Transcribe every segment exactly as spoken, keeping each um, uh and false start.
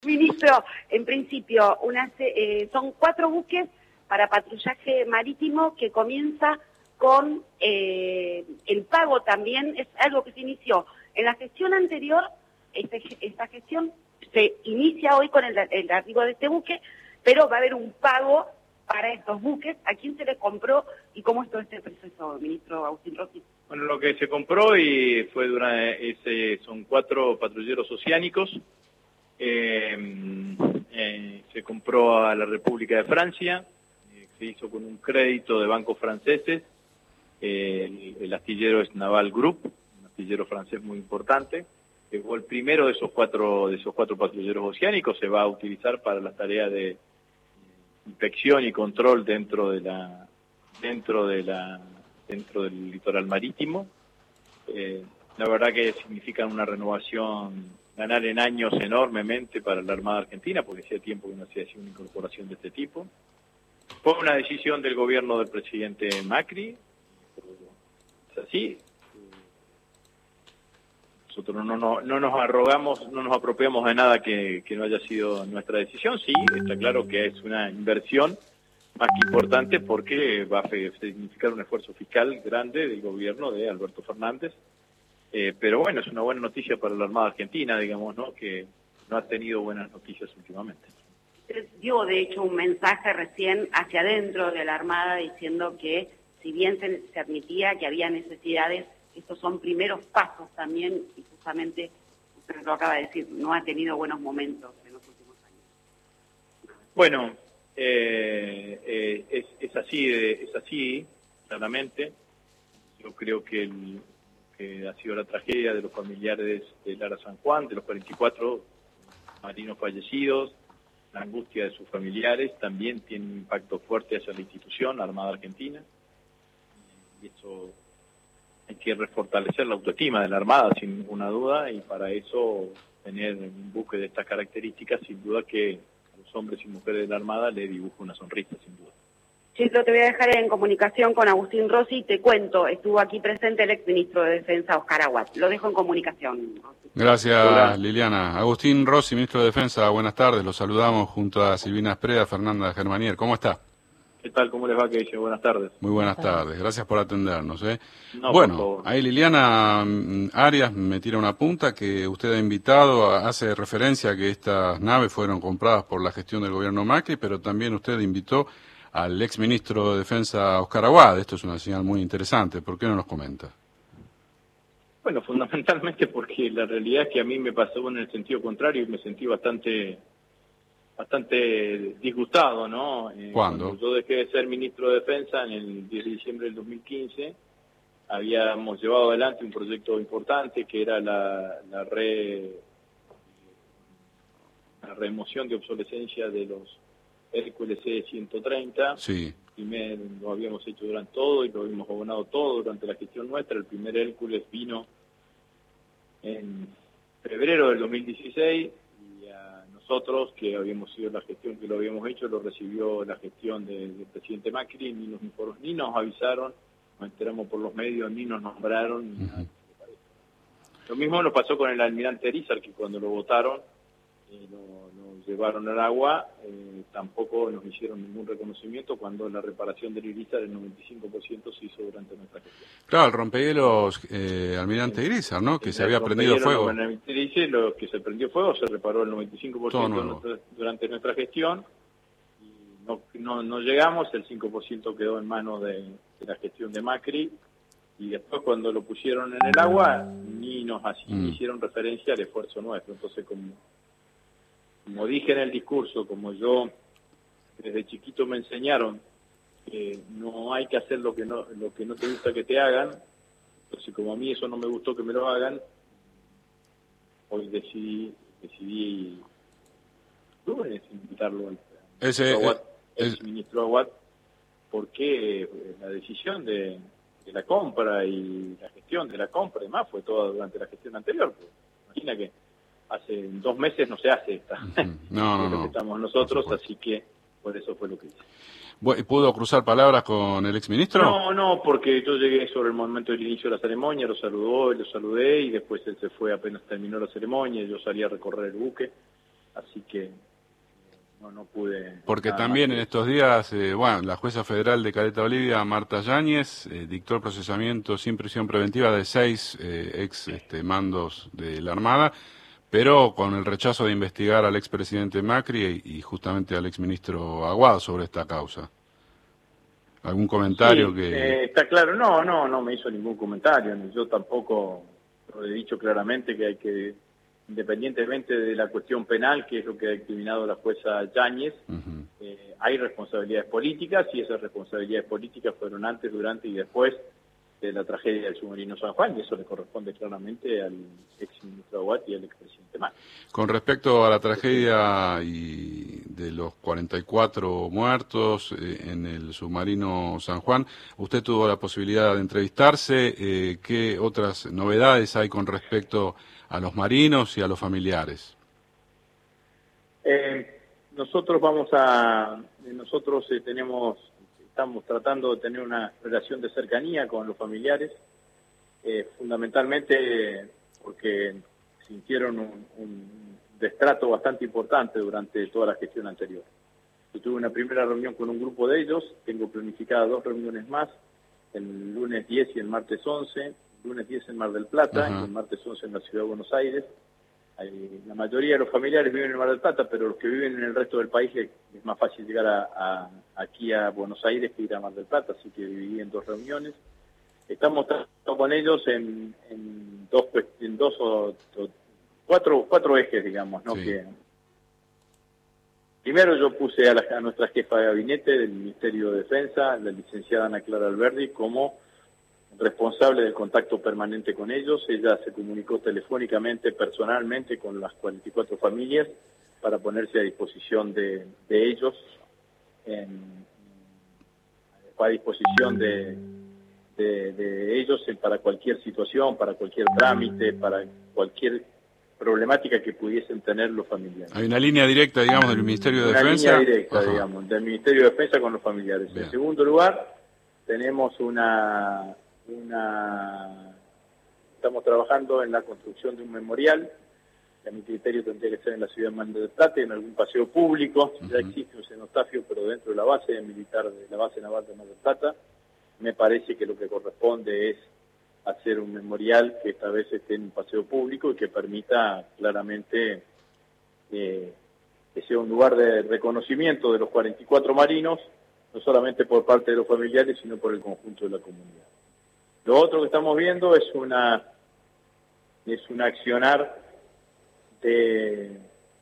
Ministro, en principio, una, eh, son cuatro buques para patrullaje marítimo que comienza con eh, el pago también, es algo que se inició en la gestión anterior, esta, esta gestión se inicia hoy con el, el arribo de este buque, pero va a haber un pago para estos buques. ¿A quién se les compró y cómo es todo este proceso, ministro Agustín Rossi? Bueno, lo que se compró y fue durante ese, son cuatro patrulleros oceánicos. Eh, eh, se compró a la República de Francia, eh, se hizo con un crédito de bancos franceses. Eh, el, el astillero es Naval Group, un astillero francés muy importante. Que fue el primero de esos cuatro de esos cuatro patrulleros oceánicos. Se va a utilizar para las tareas de eh, inspección y control dentro de la dentro de la dentro del litoral marítimo. Eh, la verdad que significan una renovación, ganar en años enormemente para la Armada Argentina, porque hacía tiempo que no se hacía una incorporación de este tipo. Fue una decisión del gobierno del presidente Macri, es así. Nosotros no, no, no nos arrogamos, no nos apropiamos de nada que, que no haya sido nuestra decisión. Sí, está claro que es una inversión más que importante porque va a significar un esfuerzo fiscal grande del gobierno de Alberto Fernández. Eh, pero bueno, es una buena noticia para la Armada Argentina, digamos, ¿no? Que no ha tenido buenas noticias últimamente. Usted dio, de hecho, un mensaje recién hacia adentro de la Armada diciendo que, si bien se, se admitía que había necesidades, estos son primeros pasos también, y justamente, usted lo acaba de decir, no ha tenido buenos momentos en los últimos años. Bueno, eh, eh, es, es así, es así, claramente. Yo creo que, el, que ha sido la tragedia de los familiares de Lara San Juan, de los cuarenta y cuatro marinos fallecidos, la angustia de sus familiares, también tiene un impacto fuerte hacia la institución, la Armada Argentina, y eso hay que refortalecer la autoestima de la Armada, sin ninguna duda, y para eso tener un buque de estas características, sin duda que a los hombres y mujeres de la Armada le dibuja una sonrisa, sin duda. Chito, te voy a dejar en comunicación con Agustín Rossi. Te cuento, estuvo aquí presente el exministro de Defensa, Oscar Aguad. Lo dejo en comunicación. Gracias, Hola. Liliana. Agustín Rossi, ministro de Defensa, buenas tardes. Los saludamos junto a Silvina Espreda, Fernanda Germanier. ¿Cómo está? ¿Qué tal? ¿Cómo les va? Que dice? Buenas tardes. Muy buenas tardes. Gracias por atendernos. ¿eh? No, bueno, ahí Liliana Arias me tira una punta que usted ha invitado, hace referencia a que estas naves fueron compradas por la gestión del gobierno Macri, pero también usted invitó al exministro de Defensa, Oscar Aguad. Esto es una señal muy interesante. ¿Por qué no nos comenta? Bueno, fundamentalmente porque la realidad es que a mí me pasó en el sentido contrario y me sentí bastante bastante disgustado, ¿no? Eh, ¿Cuándo? Cuando yo dejé de ser ministro de Defensa en el diez de diciembre del dos mil quince, habíamos llevado adelante un proyecto importante que era la, la, re, la remoción de obsolescencia de los Hércules C ciento treinta. Sí. Primero lo habíamos hecho durante todo y lo habíamos abonado todo durante la gestión nuestra. El primer Hércules vino en febrero del dos mil dieciséis y a nosotros, que habíamos sido la gestión que lo habíamos hecho, lo recibió la gestión de, del presidente Macri, ni nos, ni nos avisaron, nos enteramos por los medios, ni nos nombraron. Ni nada. Lo mismo nos pasó con el almirante Irizar, que cuando lo votaron, eh, lo, lo llevaron al agua, eh, tampoco nos hicieron ningún reconocimiento cuando la reparación del Irizar, el noventa y cinco por ciento se hizo durante nuestra gestión. Claro, el rompehielos eh, almirante Irizar, ¿no? Que el se había prendido fuego. Dice, lo que se prendió fuego se reparó el noventa y cinco por ciento nuestra, durante nuestra gestión. Y no, no, no llegamos, el cinco por ciento quedó en manos de, de la gestión de Macri. Y después cuando lo pusieron en el agua, ni nos así, mm. hicieron referencia al esfuerzo nuestro. Entonces, como... Como dije en el discurso, como yo desde chiquito me enseñaron que no hay que hacer lo que no lo que no te gusta que te hagan, entonces como a mí eso no me gustó que me lo hagan, hoy decidí decidí tuve invitarlo al Ese, Aguad, el es... ministro Aguad, porque la decisión de, de la compra y la gestión de la compra y más fue toda durante la gestión anterior. Pues, imagina que hace dos meses no se hace esta. Uh-huh. No, no, no. Estamos nosotros, así que por eso fue lo que hice. ¿Pudo cruzar palabras con el exministro? No, no, porque yo llegué sobre el momento del inicio de la ceremonia, lo saludó, lo saludé y después él se fue apenas terminó la ceremonia, yo salí a recorrer el buque así que no, no pude... Porque también en estos días, eh, bueno, la jueza federal de Caleta Olivia, Marta Yáñez, eh, dictó el procesamiento sin prisión preventiva de seis eh, ex este, mandos de la Armada, pero con el rechazo de investigar al expresidente Macri y, y justamente al exministro Aguado sobre esta causa. ¿Algún comentario sí, que...? Eh, está claro, no, no, no me hizo ningún comentario, ni yo tampoco lo he dicho claramente que hay que, independientemente de la cuestión penal, que es lo que ha determinado la jueza Yáñez, uh-huh. eh, hay responsabilidades políticas y esas responsabilidades políticas fueron antes, durante y después de la tragedia del submarino San Juan, y eso le corresponde claramente al exministro Aguad y al expresidente Macri. Con respecto a la tragedia y de los cuarenta y cuatro muertos eh, en el submarino San Juan, usted tuvo la posibilidad de entrevistarse. Eh, ¿Qué otras novedades hay con respecto a los marinos y a los familiares? Eh, nosotros vamos a, nosotros eh, tenemos, estamos tratando de tener una relación de cercanía con los familiares, eh, fundamentalmente porque sintieron un, un destrato bastante importante durante toda la gestión anterior. Yo tuve una primera reunión con un grupo de ellos, tengo planificadas dos reuniones más, el lunes diez y el martes once, el lunes diez en Mar del Plata uh-huh. y el martes once en la Ciudad de Buenos Aires. Hay, la mayoría de los familiares viven en Mar del Plata, pero los que viven en el resto del país es, es más fácil llegar a, a, aquí a Buenos Aires que ir a Mar del Plata, así que dividí en dos reuniones. Estamos trabajando con ellos en, en dos, en dos o, o cuatro, cuatro ejes, digamos, ¿no? Sí. Que primero yo puse a, la, a nuestra jefa de gabinete del Ministerio de Defensa, la licenciada Ana Clara Alberdi, como responsable del contacto permanente con ellos. Ella se comunicó telefónicamente, personalmente, con las cuarenta y cuatro familias para ponerse a disposición de, de ellos, en, a disposición de, de, de ellos para cualquier situación, para cualquier trámite, para cualquier problemática que pudiesen tener los familiares. Hay una línea directa, digamos, del Ministerio de una Defensa. Una línea directa, Ajá. digamos, del Ministerio de Defensa con los familiares. Bien. En segundo lugar, tenemos una... Una, estamos trabajando en la construcción de un memorial, que a mi criterio tendría que ser en la ciudad de Mar del Plata, en algún paseo público. Uh-huh. Ya existe un cenotafio, pero dentro de la base militar, de la base naval de Mar del Plata. Me parece que lo que corresponde es hacer un memorial que esta vez esté en un paseo público y que permita claramente eh, que sea un lugar de reconocimiento de los cuarenta y cuatro marinos, no solamente por parte de los familiares, sino por el conjunto de la comunidad. Lo otro que estamos viendo es una es un accionar de,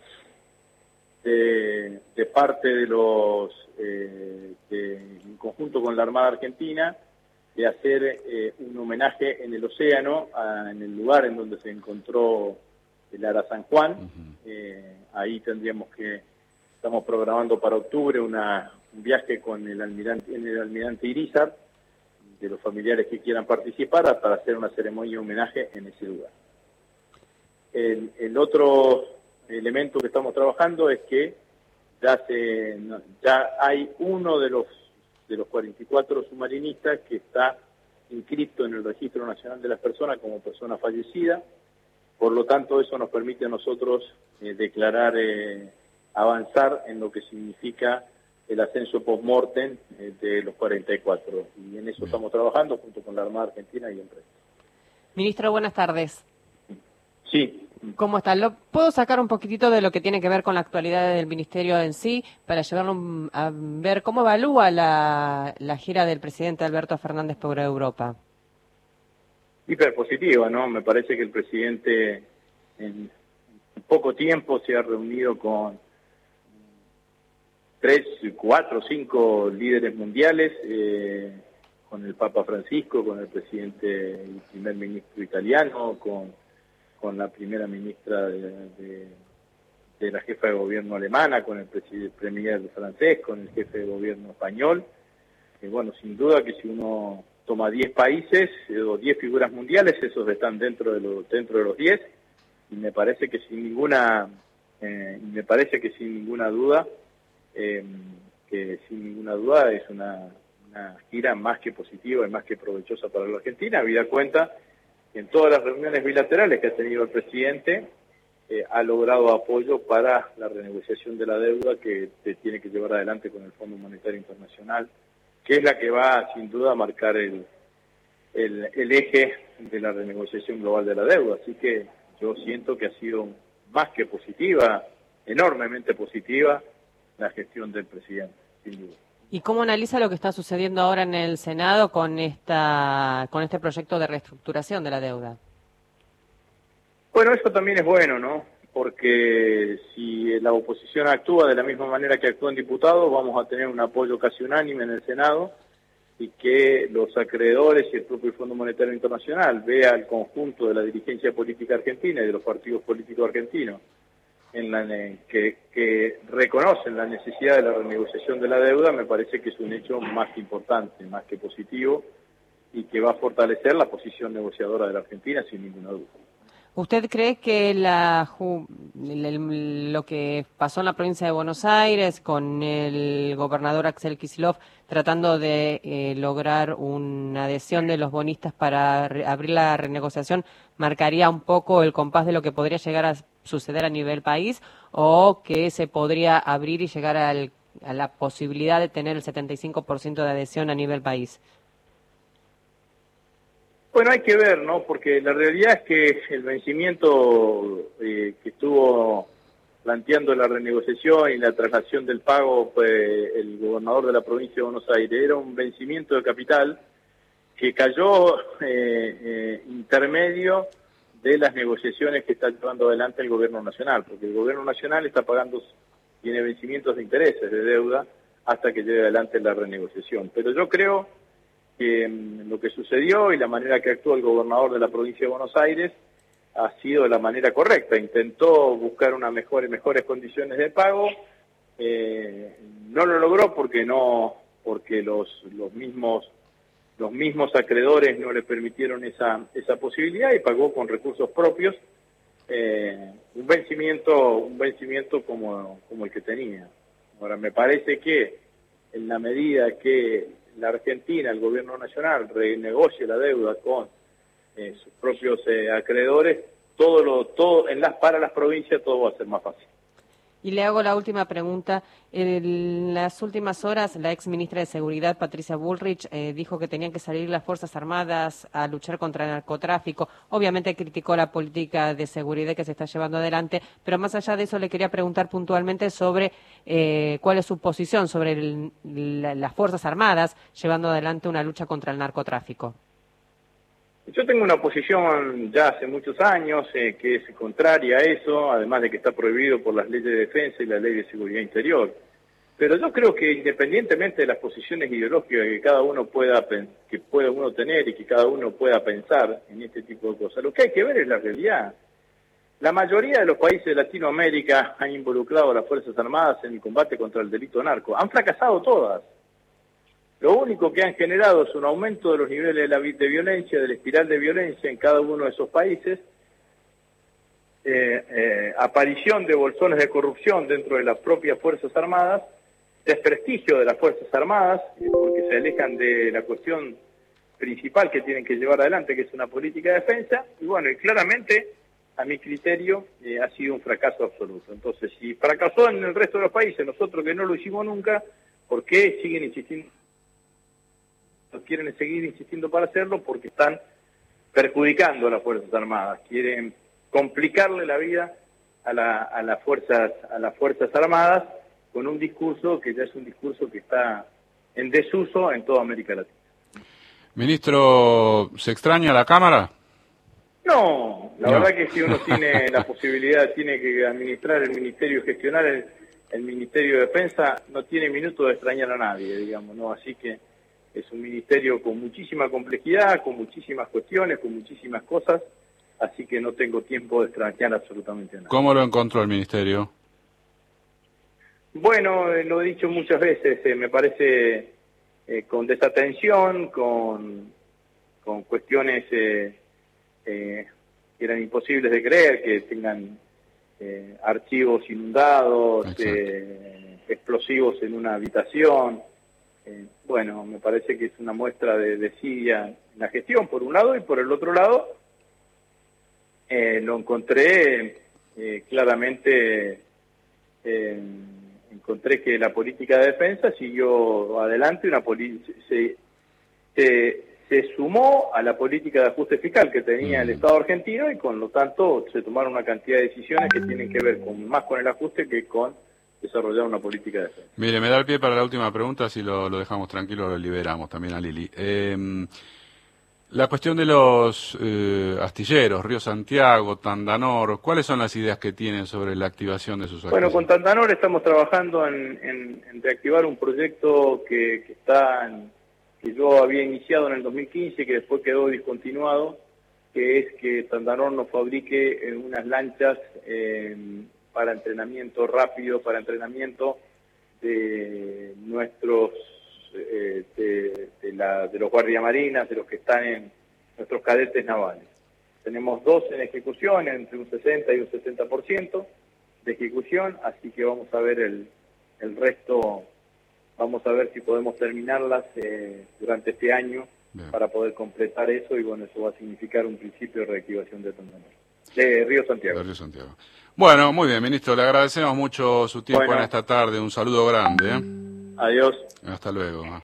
de, de parte de los, eh, de, en conjunto con la Armada Argentina, de hacer eh, un homenaje en el océano, a, en el lugar en donde se encontró el Ara San Juan. Uh-huh. eh, ahí tendríamos que, estamos programando para octubre una, un viaje con el almirante, en el almirante Irizar, de los familiares que quieran participar, para hacer una ceremonia de homenaje en ese lugar. El, el otro elemento que estamos trabajando es que ya se ya hay uno de los de los cuarenta y cuatro submarinistas que está inscrito en el Registro Nacional de las Personas como persona fallecida. Por lo tanto, eso nos permite a nosotros eh, declarar, eh, avanzar en lo que significa el ascenso post-mortem eh, de los cuarenta y cuatro. Y en eso Bien. Estamos trabajando junto con la Armada Argentina y empresas. Ministro, buenas tardes. Sí. ¿Cómo está? ¿Lo puedo sacar un poquitito de lo que tiene que ver con la actualidad del Ministerio en sí, para llevarlo a ver cómo evalúa la, la gira del presidente Alberto Fernández por Europa? Hiper positiva, ¿no? Me parece que el presidente en poco tiempo se ha reunido con tres, cuatro, cinco líderes mundiales, eh, con el Papa Francisco, con el presidente y primer ministro italiano, con, con la primera ministra de, de, de la jefa de gobierno alemana, con el presidente premier francés, con el jefe de gobierno español. Y bueno, sin duda que si uno toma diez países eh, o diez figuras mundiales, esos están dentro de los dentro de los diez, y me parece que sin ninguna eh, me parece que sin ninguna duda eh, que sin ninguna duda es una, una gira más que positiva y más que provechosa para la Argentina, habida cuenta que en todas las reuniones bilaterales que ha tenido el presidente eh, ha logrado apoyo para la renegociación de la deuda que se tiene que llevar adelante con el Fondo Monetario Internacional, que es la que va sin duda a marcar el, el, el eje de la renegociación global de la deuda. Así que yo siento que ha sido más que positiva, enormemente positiva, la gestión del presidente, sin duda. ¿Y cómo analiza lo que está sucediendo ahora en el Senado con esta con este proyecto de reestructuración de la deuda? Bueno, eso también es bueno, ¿no? Porque si la oposición actúa de la misma manera que actúan diputados, vamos a tener un apoyo casi unánime en el Senado, y que los acreedores y el propio Fondo Monetario Internacional vea el conjunto de la dirigencia política argentina y de los partidos políticos argentinos en la, en que, que reconocen la necesidad de la renegociación de la deuda, me parece que es un hecho más que importante, más que positivo, y que va a fortalecer la posición negociadora de la Argentina sin ninguna duda. ¿Usted cree que la, lo que pasó en la provincia de Buenos Aires con el gobernador Axel Kicillof tratando de eh, lograr una adhesión de los bonistas para re, abrir la renegociación marcaría un poco el compás de lo que podría llegar a suceder a nivel país, o que se podría abrir y llegar al, a la posibilidad de tener el setenta y cinco por ciento de adhesión a nivel país? Bueno, hay que ver, ¿no? Porque la realidad es que el vencimiento eh, que estuvo planteando la renegociación y la traslación del pago pues, el gobernador de la provincia de Buenos Aires era un vencimiento de capital que cayó eh, eh, intermedio de las negociaciones que está llevando adelante el gobierno nacional, porque el gobierno nacional está pagando, tiene vencimientos de intereses de deuda hasta que llegue adelante la renegociación. Pero yo creo que um, lo que sucedió y la manera que actuó el gobernador de la provincia de Buenos Aires ha sido de la manera correcta. Intentó buscar unas mejores, mejores condiciones de pago, eh, no lo logró porque no, porque los, los mismos los mismos acreedores no le permitieron esa, esa posibilidad, y pagó con recursos propios eh, un vencimiento, un vencimiento como, como el que tenía. Ahora, me parece que en la medida que la Argentina, el gobierno nacional, renegocie la deuda con eh, sus propios eh, acreedores, todo lo, todo en las para las provincias todo va a ser más fácil. Y le hago la última pregunta. En las últimas horas, la ex ministra de Seguridad, Patricia Bullrich, eh, dijo que tenían que salir las Fuerzas Armadas a luchar contra el narcotráfico. Obviamente criticó la política de seguridad que se está llevando adelante, pero más allá de eso le quería preguntar puntualmente sobre eh, cuál es su posición sobre el, la, las Fuerzas Armadas llevando adelante una lucha contra el narcotráfico. Yo tengo una posición ya hace muchos años eh, que es contraria a eso, además de que está prohibido por las leyes de defensa y la ley de seguridad interior. Pero yo creo que independientemente de las posiciones ideológicas que cada uno pueda que pueda uno tener y que cada uno pueda pensar en este tipo de cosas, lo que hay que ver es la realidad. La mayoría de los países de Latinoamérica han involucrado a las Fuerzas Armadas en el combate contra el delito narco. Han fracasado todas. Lo único que han generado es un aumento de los niveles de, la, de violencia, de la espiral de violencia en cada uno de esos países, eh, eh, aparición de bolsones de corrupción dentro de las propias Fuerzas Armadas, desprestigio de las Fuerzas Armadas, eh, porque se alejan de la cuestión principal que tienen que llevar adelante, que es una política de defensa, y bueno, y claramente, a mi criterio, eh, ha sido un fracaso absoluto. Entonces, si fracasó en el resto de los países, nosotros que no lo hicimos nunca, ¿por qué siguen insistiendo? Quieren seguir insistiendo para hacerlo porque están perjudicando a las Fuerzas Armadas, quieren complicarle la vida a, la, a las fuerzas a las Fuerzas Armadas con un discurso que ya es un discurso que está en desuso en toda América Latina. Ministro, ¿se extraña la Cámara? No, la no. verdad que si uno tiene la posibilidad, tiene que administrar el Ministerio, gestionar el, el Ministerio de Defensa, no tiene minuto de extrañar a nadie, digamos, ¿no? Así que es un ministerio con muchísima complejidad, con muchísimas cuestiones, con muchísimas cosas, así que no tengo tiempo de extrañar absolutamente nada. ¿Cómo lo encontró el ministerio? Bueno, eh, lo he dicho muchas veces, eh, me parece eh, con desatención, con, con cuestiones eh, eh, que eran imposibles de creer, que tengan eh, archivos inundados, eh, explosivos en una habitación. Eh, bueno, me parece que es una muestra de desidia en la gestión, por un lado, y por el otro lado, eh, lo encontré eh, claramente eh, encontré que la política de defensa siguió adelante, una poli se, se, se sumó a la política de ajuste fiscal que tenía el Estado argentino y con lo tanto se tomaron una cantidad de decisiones que tienen que ver con, más con el ajuste que con desarrollar una política de defensa. Mire, me da el pie para la última pregunta, si lo, lo dejamos tranquilo, lo liberamos también a Lili. Eh, la cuestión de los eh, astilleros, Río Santiago, Tandanor, ¿cuáles son las ideas que tienen sobre la activación de sus astilleros? Bueno, con Tandanor estamos trabajando en, en, en reactivar un proyecto que, que está en, que yo había iniciado en el dos mil quince, que después quedó discontinuado, que es que Tandanor nos fabrique eh, unas lanchas eh, para entrenamiento rápido, para entrenamiento de nuestros, eh, de, de, la, de los guardiamarinas, de los que están en nuestros cadetes navales. Tenemos dos en ejecución, entre un sesenta y un setenta por ciento de ejecución, así que vamos a ver el, el resto, vamos a ver si podemos terminarlas eh, durante este año. Bien. Para poder completar eso, y bueno, eso va a significar un principio de reactivación de Tandanor. De Río Santiago. De Río Santiago. Bueno, muy bien, ministro, le agradecemos mucho su tiempo bueno. en esta tarde. Un saludo grande. ¿eh? Adiós. Hasta luego.